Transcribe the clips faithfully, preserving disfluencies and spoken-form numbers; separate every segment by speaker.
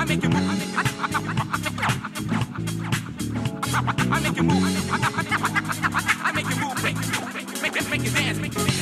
Speaker 1: make you move. I make you move. I make you move. Make, make, make you dance. Make you dance.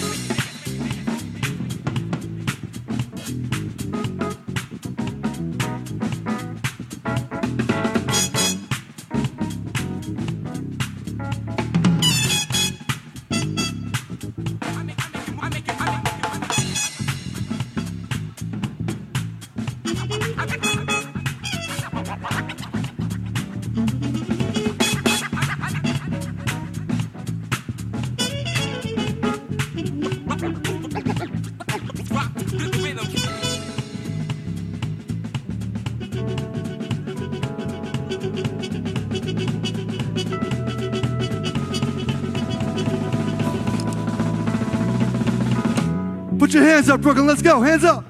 Speaker 2: Put your hands up, Brooklyn. Let's go. Hands up.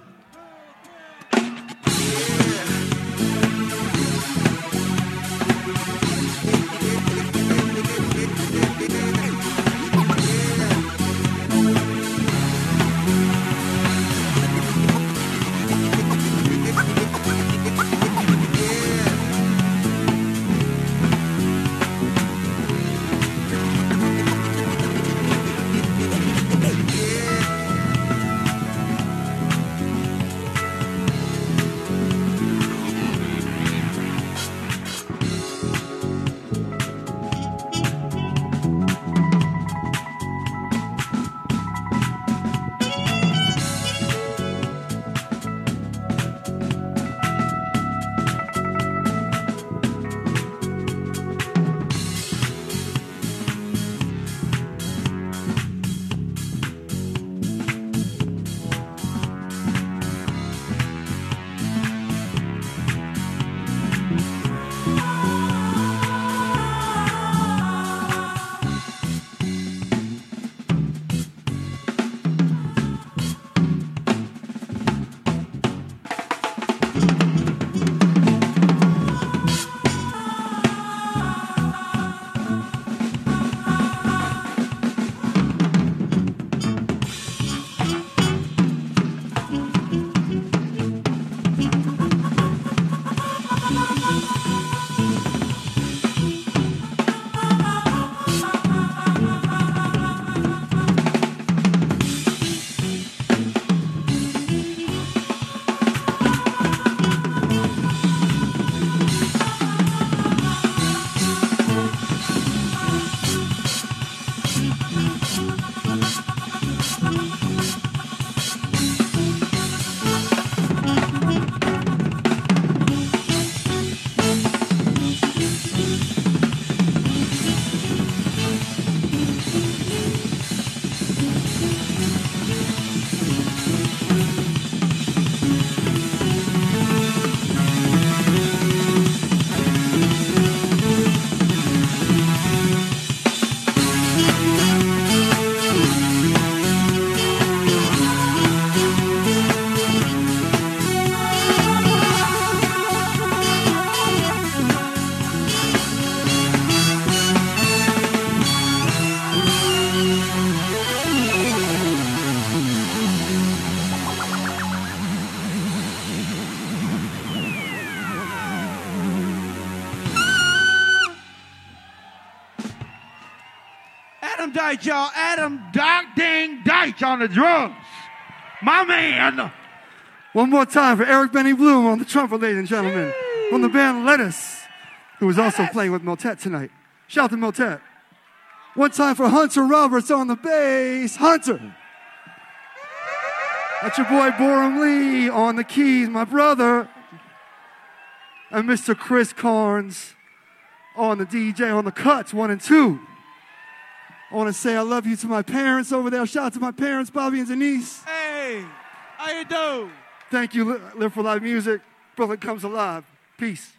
Speaker 3: Deitch, y'all. Adam Doc Dang Deitch on the drums. My man.
Speaker 2: One more time for Eric Benny Bloom on the trumpet, ladies and gentlemen. Jeez. From the band Lettuce, who is also playing with Motet tonight. Shout out to Motet. One time for Hunter Roberts on the bass. Hunter. That's your boy Boram Lee on the keys, my brother. And Mister Chris Carnes on the D J on the cuts, one and two. I want to say I love you to my parents over there. Shout out to my parents, Bobby and Denise.
Speaker 3: Hey, how you doing?
Speaker 2: Thank you, Live for Live Music. Brooklyn comes alive. Peace.